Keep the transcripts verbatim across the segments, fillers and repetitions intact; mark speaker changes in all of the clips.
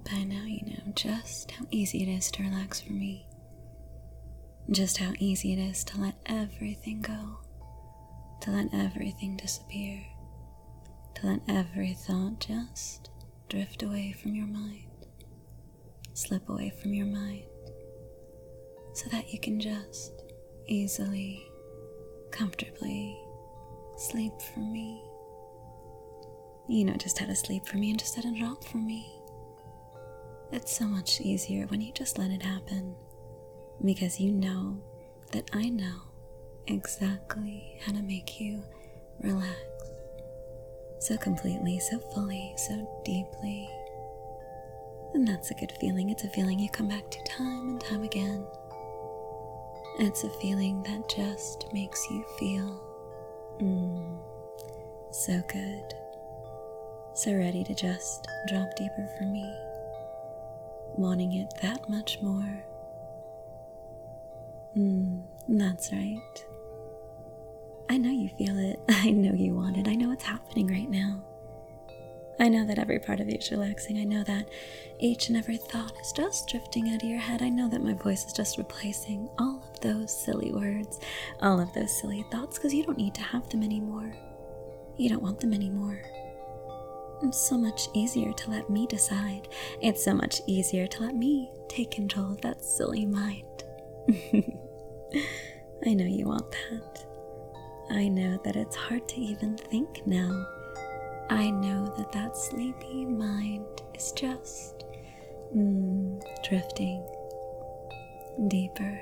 Speaker 1: By now you know just how easy it is to relax for me. Just how easy it is to let everything go. To let everything disappear. To let every thought just drift away from your mind. Slip away from your mind. So that you can just easily, comfortably sleep for me. You know just how to sleep for me and just how to drop for me. It's so much easier when you just let it happen, because you know that I know exactly how to make you relax so completely, so fully, so deeply. And that's a good feeling. It's a feeling you come back to time and time again. It's a feeling that just makes you feel mm, so good, so ready to just drop deeper for me, wanting it that much more. Mm, that's right. I know you feel it. I know you want it. I know it's happening right now. I know that every part of you is relaxing. I know that each and every thought is just drifting out of your head. I know that my voice is just replacing all of those silly words, all of those silly thoughts, because you don't need to have them anymore. You don't want them anymore. It's so much easier to let me decide. It's so much easier to let me take control of that silly mind. I know you want that. I know that it's hard to even think now. I know that that sleepy mind is just mm, drifting deeper,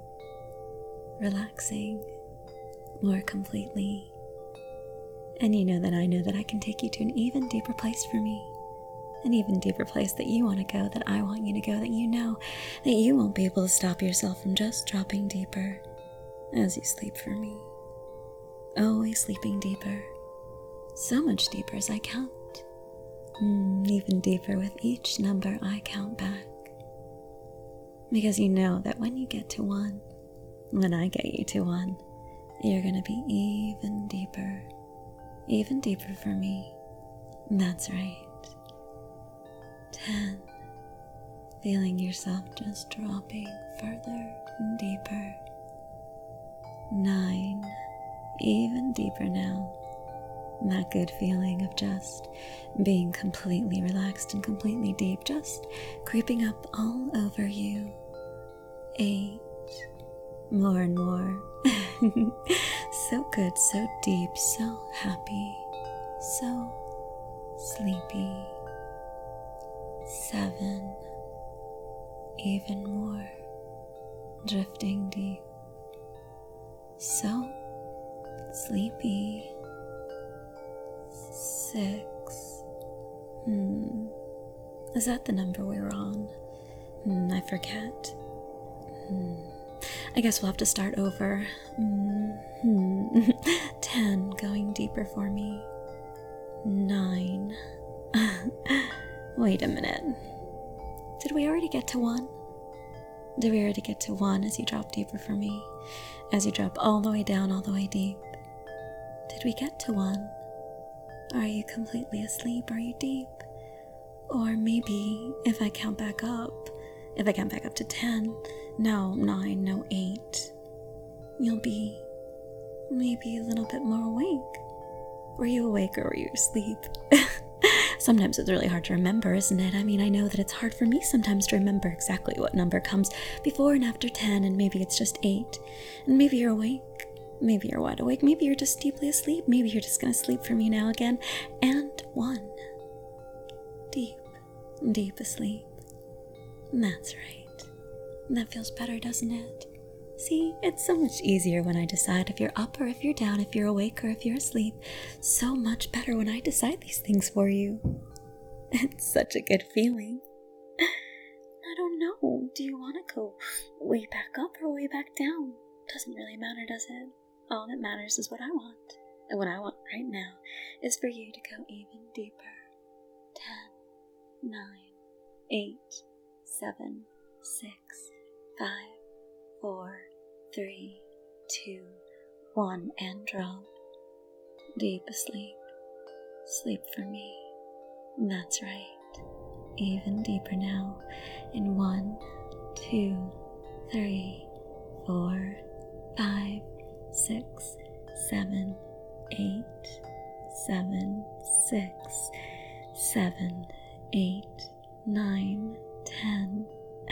Speaker 1: relaxing more completely. And you know that I know that I can take you to an even deeper place for me. An even deeper place that you want to go, that I want you to go, that you know that you won't be able to stop yourself from just dropping deeper as you sleep for me. Always sleeping deeper. So much deeper as I count. Mm, even deeper with each number I count back. Because you know that when you get to one, when I get you to one, you're going to be even deeper. Even deeper for me. That's right. Ten. Feeling yourself just dropping further and deeper. Nine. Even deeper now. That good feeling of just being completely relaxed and completely deep, just creeping up all over you. Eight. More and more. So good, so deep, so happy, so sleepy. Seven. Even more. Drifting deep. So sleepy. Six. Hmm. Is that the number we were on? Hmm, I forget. Hmm. I guess we'll have to start over. Hmm. Ten. Going deeper for me. Nine. Wait a minute. Did we already get to one? Did we already get to one as you drop deeper for me? As you drop all the way down, all the way deep? Did we get to one? Are you completely asleep? Are you deep? Or maybe if I count back up, if I count back up to ten, no, nine, no, eight, you'll be maybe a little bit more awake. Were you awake or were you asleep? Sometimes it's really hard to remember, isn't it? I mean, I know that it's hard for me sometimes to remember exactly what number comes before and after ten, and maybe it's just eight. And maybe you're awake. Maybe you're wide awake. Maybe you're just deeply asleep. Maybe you're just going to sleep for me now again. And one. Deep, deep asleep. That's right. That feels better, doesn't it? See, it's so much easier when I decide if you're up or if you're down, if you're awake or if you're asleep. So much better when I decide these things for you. It's such a good feeling. I don't know. Do you want to go way back up or way back down? Doesn't really matter, does it? All that matters is what I want. And what I want right now is for you to go even deeper. Ten, nine, eight, seven, six, five, four, three, two, one, and drop. Deep asleep. Sleep for me. That's right. even deeper now. In one, two, three, four, five, six, seven, eight, seven, six, seven, eight, nine, ten.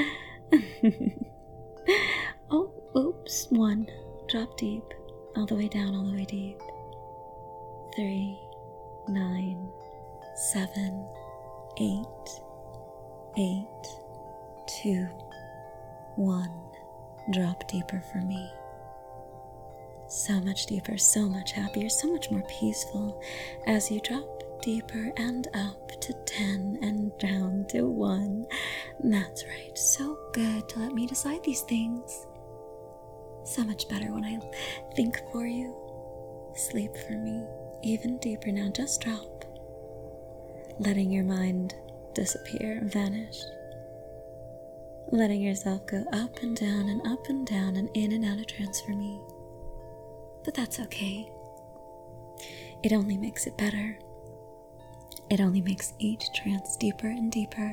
Speaker 1: Oh, oops, one. Drop deep, all the way down, all the way deep. Three, nine, seven, eight, eight, two, one. Drop deeper for me. So much deeper, so much happier, so much more peaceful as you drop deeper and up to ten and down to one. That's right, so good to let me decide these things. So much better when I think for you. Sleep for me, even deeper now, just drop. Letting your mind disappear, vanish. Letting yourself go up and down and up and down and in and out of trance for me. But that's okay. It only makes it better. It only makes each trance deeper and deeper.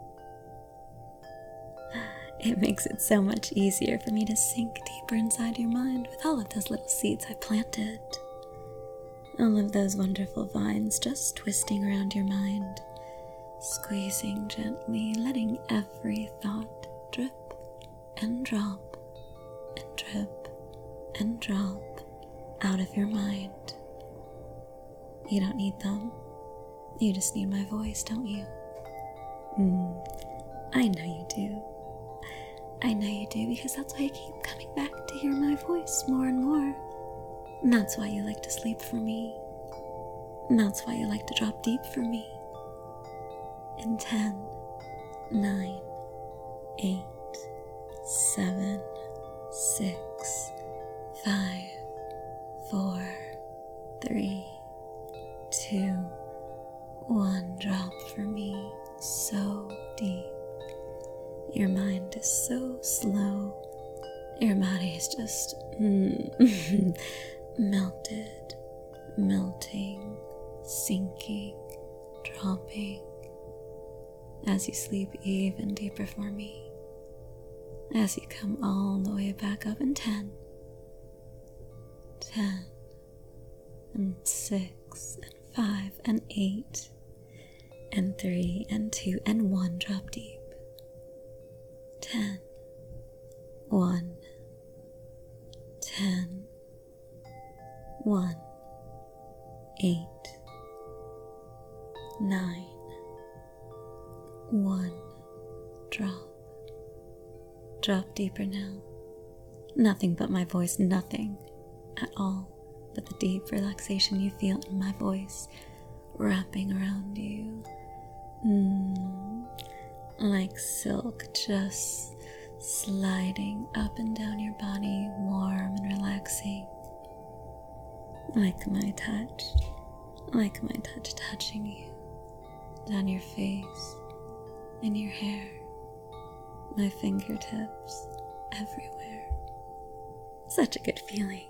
Speaker 1: It makes it so much easier for me to sink deeper inside your mind with all of those little seeds I planted. All of those wonderful vines just twisting around your mind, squeezing gently, letting every thought drip and drop and drip and drop out of your mind. You don't need them. You just need my voice, don't you? Mm, I know you do. I know you do, because that's why you keep coming back to hear my voice more and more. And that's why you like to sleep for me. And that's why you like to drop deep for me. In ten, nine, eight, seven, six, five, four, three, two, one. Drop for me so deep. Your mind is so slow. Your body is just mm, melted, melting, sinking, dropping. As you sleep even deeper for me. As you come all the way back up in ten, ten, and six, and five, and eight, and three, and two, and one. Drop deep. Ten, one, ten, one, eight, nine, one. Drop. Drop deeper now. Nothing but my voice, nothing at all but the deep relaxation you feel in my voice wrapping around you. Mm, like silk just sliding up and down your body, warm and relaxing. Like my touch, like my touch touching you, down your face, in your hair, my fingertips, everywhere. Such a good feeling.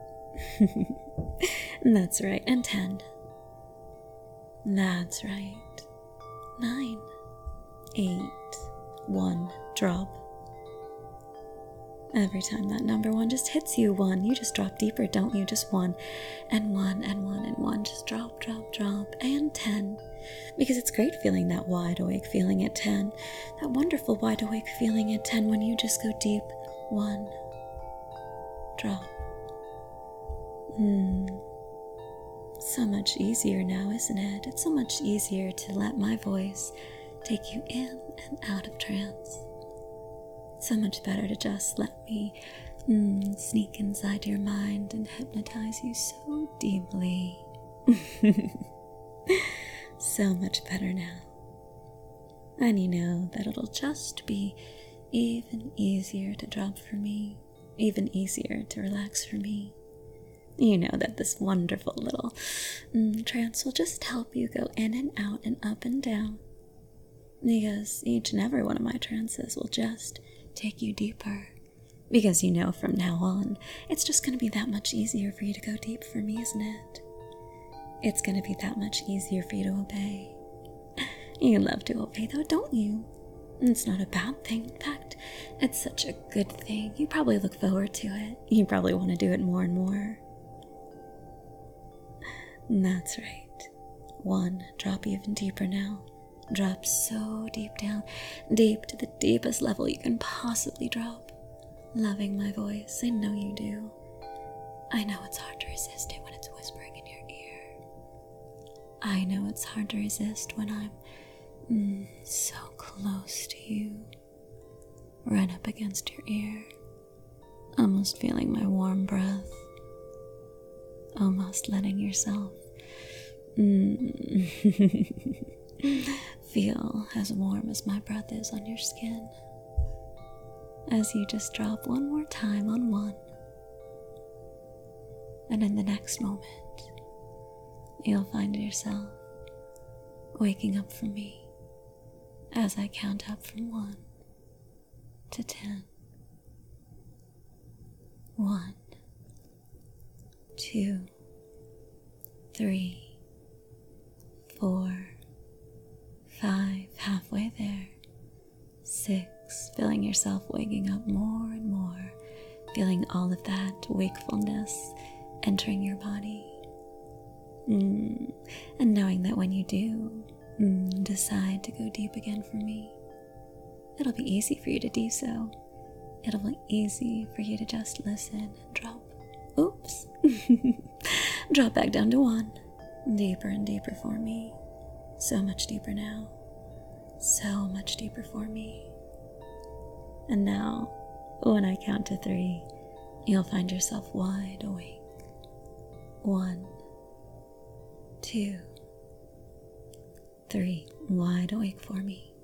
Speaker 1: That's right, and ten. That's right. Nine, eight, one. Drop. Every time that number one just hits you, one, you just drop deeper, don't you? Just one, and one, and one, and one. Just drop, drop, drop, and ten. Because it's great feeling that wide awake feeling at ten. That wonderful wide awake feeling at ten when you just go deep. One. Drop. Hmm. So much easier now, isn't it? It's so much easier to let my voice take you in and out of trance. So much better to just let me mm, sneak inside your mind and hypnotize you so deeply. So much better now. And you know that it'll just be even easier to drop for me, even easier to relax for me. You know that this wonderful little mm, trance will just help you go in and out and up and down. Because each and every one of my trances will just take you deeper. Because you know from now on, it's just going to be that much easier for you to go deep for me, isn't it? It's going to be that much easier for you to obey. You love to obey, though, don't you? It's not a bad thing. In fact, it's such a good thing. You probably look forward to it. You probably want to do it more and more. That's right. One, drop even deeper now. Drop so deep down, deep to the deepest level you can possibly drop. Loving my voice, I know you do. I know it's hard to resist it when it's whispering in your ear. I know it's hard to resist when I'm mm, so close to you, right up against your ear, almost feeling my warm breath, almost letting yourself mm, feel as warm as my breath is on your skin, as you just drop one more time on one. And in the next moment, you'll find yourself waking up from me as I count up from one to ten. One, two, three, four, five, halfway there, six, feeling yourself waking up more and more, feeling all of that wakefulness entering your body. Mm. And knowing that when you do mm, decide to go deep again for me, it'll be easy for you to do so. It'll be easy for you to just listen and drop. Oops. Drop back down to one. Deeper and deeper for me. So much deeper now. So much deeper for me. And now, when I count to three, you'll find yourself wide awake. One, two, three, wide awake for me.